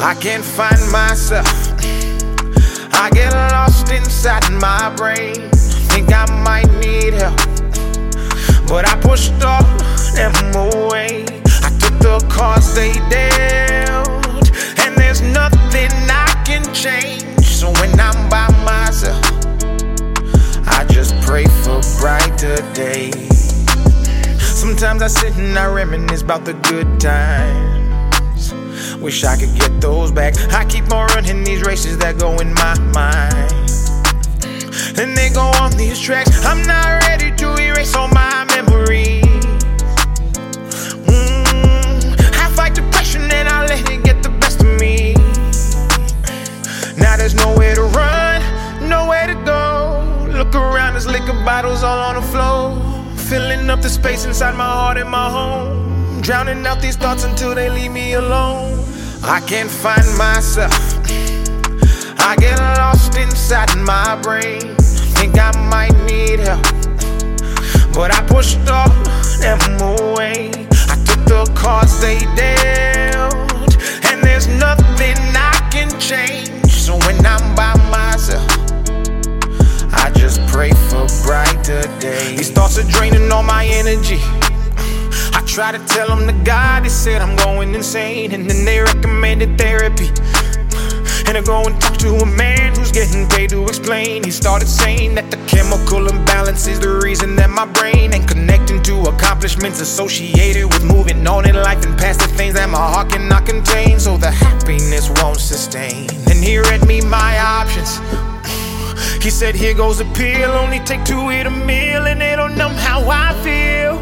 I can't find myself. I get lost inside my brain. Think I might need help, but I pushed all them away. I took the cards they dealt, and there's nothing I can change. So when I'm by myself, I just pray for brighter days. Sometimes I sit and I reminisce about the good times. Wish I could get those back. I keep on running these races that go in my mind, and they go on these tracks. I'm not ready to erase all my memories. I fight depression and I let it get the best of me. Now there's nowhere to run, nowhere to go. Look around, there's liquor bottles all on the floor, filling up the space inside my heart and my home, drowning out these thoughts until they leave me alone. I can't find myself. I get lost inside my brain. Think I might need help, but I pushed all them away. I took the cards they dealt, and there's nothing I can change. So when I'm by myself, I just pray for brighter days. These thoughts are draining all my energy. I try to tell them to God, they said I'm going insane, and then they recommended therapy. And I go and talk to a man who's getting paid to explain. He started saying that the chemical imbalance is the reason that my brain ain't connecting to accomplishments associated with moving on in life and past the things that my heart cannot contain, so the happiness won't sustain. Then he read me my options. He said, here goes a pill, only take 2 eat a meal, and it'll numb how I feel.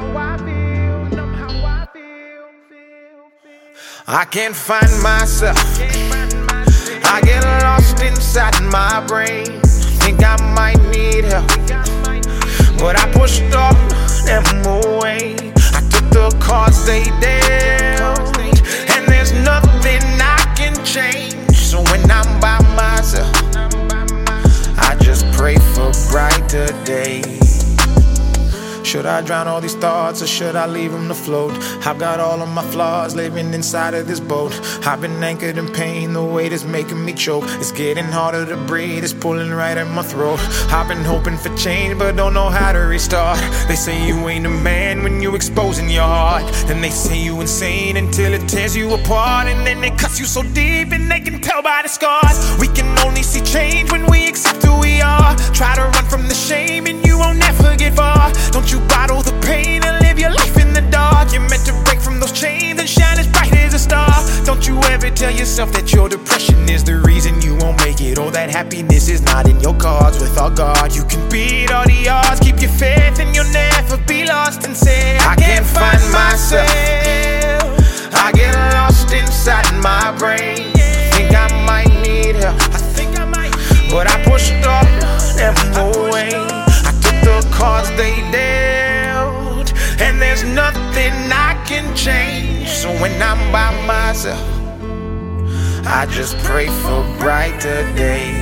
I can't find myself. I get lost inside my brain. Think I might need help, but I pushed all them away. I took the cards they dealt, and there's nothing I can change. So when I'm by myself, I just pray for brighter days. Should I drown all these thoughts, or should I leave them to float? I've got all of my flaws living inside of this boat. I've been anchored in pain, the weight is making me choke. It's getting harder to breathe, it's pulling right at my throat. I've been hoping for change, but don't know how to restart. They say you ain't a man when you exposing your heart. Then they say you insane until it tears you apart. And then they cut you so deep and they can tell by the scars. We can only see change when we accept who we are. Try to run from the shame and you won't ever get far. Don't you bottle the pain and live your life in the dark. You're meant to break from those chains and shine as bright as a star. Don't you ever tell yourself that your depression is the reason you won't make it, or that happiness is not in your cards. Without God, you can beat all the odds. Keep your faith and you'll never be lost, and say, I can't find myself. I get lost inside my brain. Think I might need help, but I pushed all them away. I took the cards they dealt, and there's nothing I can change. So when I'm by myself, I just pray for brighter days.